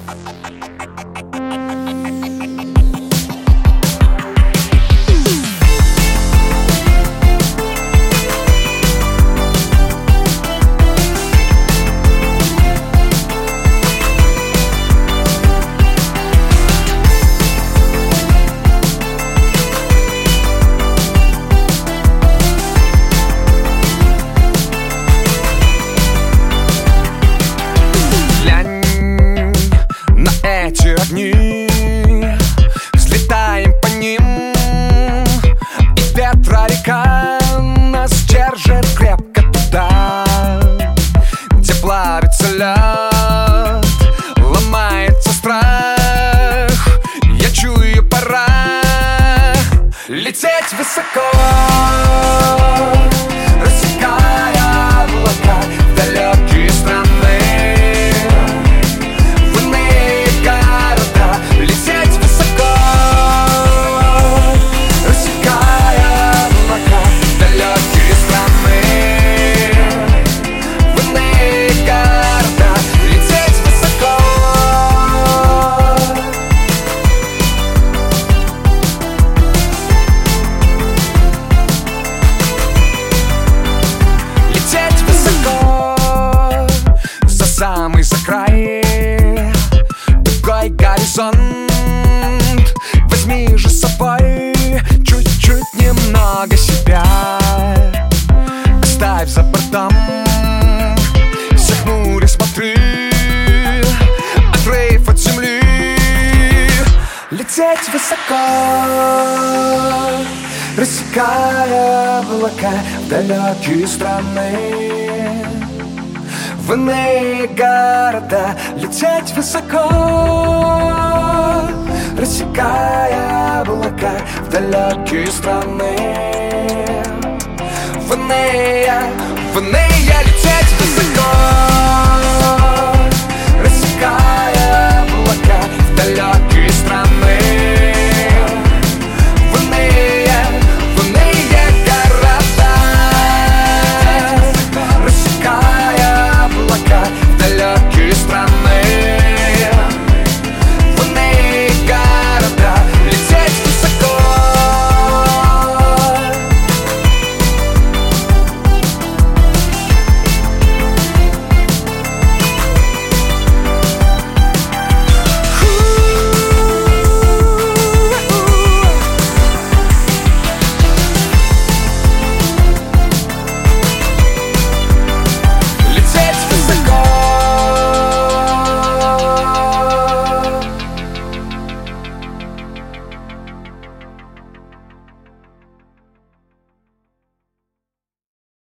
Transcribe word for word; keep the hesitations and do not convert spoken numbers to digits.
Огни, взлетаем по ним, и ветра река нас держит крепко туда, где плавится лед, ломается страх. Я чую, пора лететь высоко, рассекая облака в далекие страны. Самый за край, другой горизонт. Возьми же с собой чуть-чуть немного себя, оставь за бортом все хмуре, смотри, отрыв от земли. Лететь высоко, рассекая облака в далекие страны, в иные города. Лететь высоко, рассекая облака в далекие страны, в иные, в иные лететь.